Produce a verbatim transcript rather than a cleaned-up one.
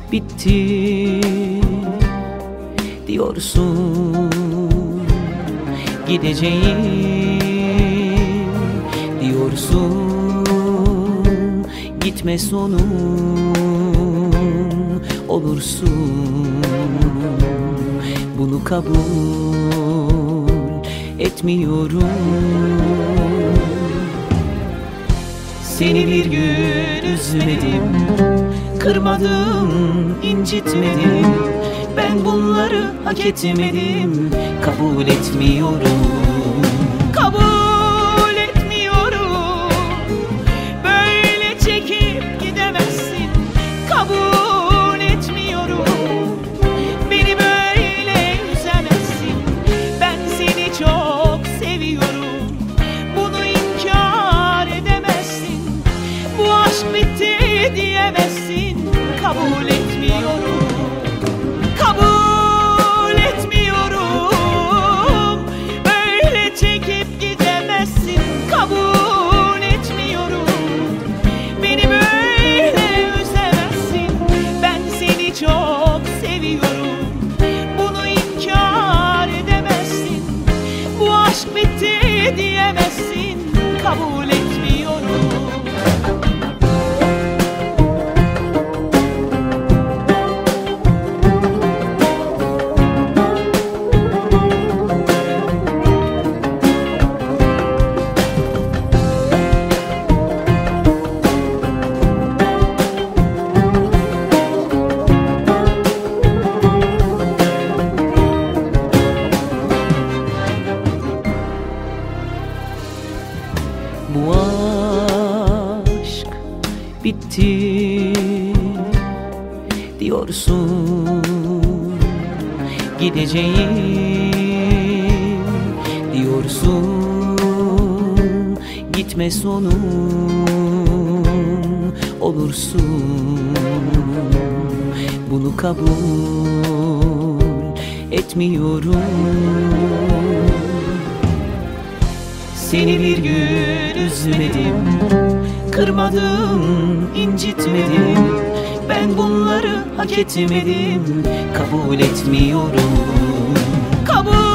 bitti diyorsun, gideceğim diyorsun, gitme sonum olursun, bunu kabul etmiyorum. Seni bir gün üzmedim, kırmadım, incitmedim. Ben bunları hak etmedim, kabul etmiyorum. Kabul etmiyorum, böyle çekip gidemezsin. Kabul etmiyorum, beni böyle üzemezsin. Ben seni çok seviyorum, bunu inkar edemezsin. Bu aşk bitti diyemezsin, kabul etmiyorum. Kabul etmiyorum, böyle çekip gidemezsin. Kabul etmiyorum, beni böyle üzemezsin. Ben seni çok seviyorum, bunu inkar edemezsin. Bu aşk bitti diyemezsin, kabul etmiyorum. Bu aşk bitti diyorsun, gideceğim diyorsun, gitme sonum olursun, bunu kabul etmiyorum. Seni bir gün üzmedim, kırmadım, incitmedim. Ben bunları hak etmedim, kabul etmiyorum. Kabul